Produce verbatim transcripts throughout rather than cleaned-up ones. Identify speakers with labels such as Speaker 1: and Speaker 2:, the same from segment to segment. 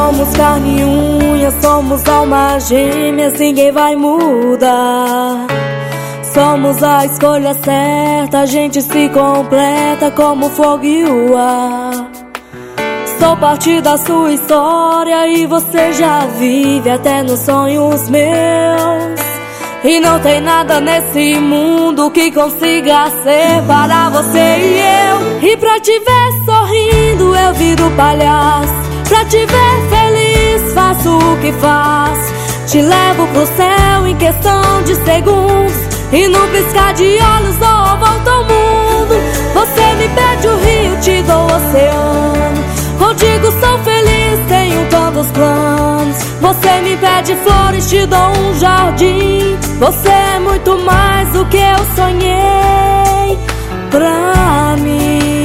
Speaker 1: somos carne e unha, somos almas gêmeas, ninguém vai mudar. Somos a escolha certa, a gente se completa como o fogo e o ar. Sou parte da sua história e você já vive até nos sonhos meus. E não tem nada nesse mundo que consiga separar você e eu. E pra te ver sorrindo eu viro palhaço, pra te ver feliz faço o que faço. Te levo pro céu em questão de segundos, e no piscar de olhos dou a volta ao mundo. Você me pede o rio, te dou o oceano. Contigo sou feliz, tenho tantos planos. Você me pede flores, te dou um jardim. Você é muito mais do que eu sonhei pra mim.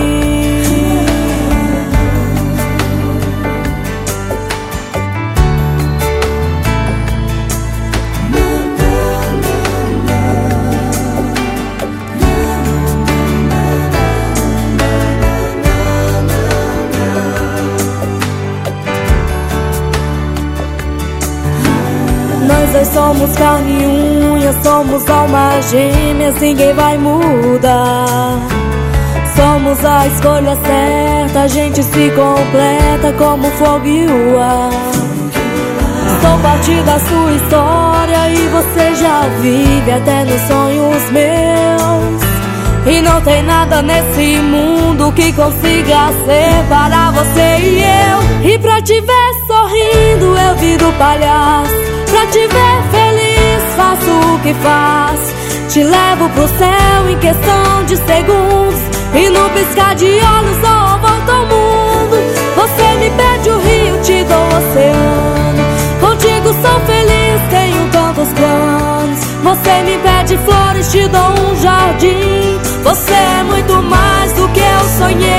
Speaker 1: Nós dois somos carne e unha, somos almas gêmeas, ninguém vai mudar. Somos a escolha certa, a gente se completa como o fogo e o ar. Sou parte da sua história e você já vive até nos sonhos meus. E não tem nada nesse mundo que consiga separar você e eu. E pra te ver sorrindo eu viro palhaço, pra te ver feliz faço o que faço. Te levo pro céu em questão de segundos, e no piscar de olhos dou a volta ao mundo. Você me pede o rio, te dou o oceano. Contigo sou feliz, tenho tantos planos. Você me pede flores, te dou um jardim. Você é muito mais do que eu sonhei.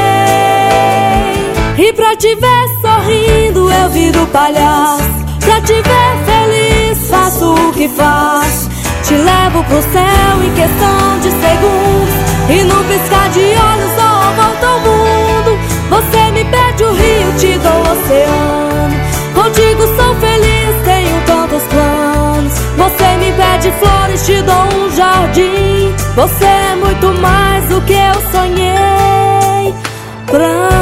Speaker 1: E pra te ver sorrindo eu viro palhaço, pra te ver feliz faço o que faço. Te levo pro céu em questão de segundos, e no piscar de olhos dou a volta ao mundo. Você me pede o rio, te dou o oceano. Contigo sou feliz, tenho tantos planos. Você me pede flores, te dou um jardim. Você é muito mais do que eu sonhei pra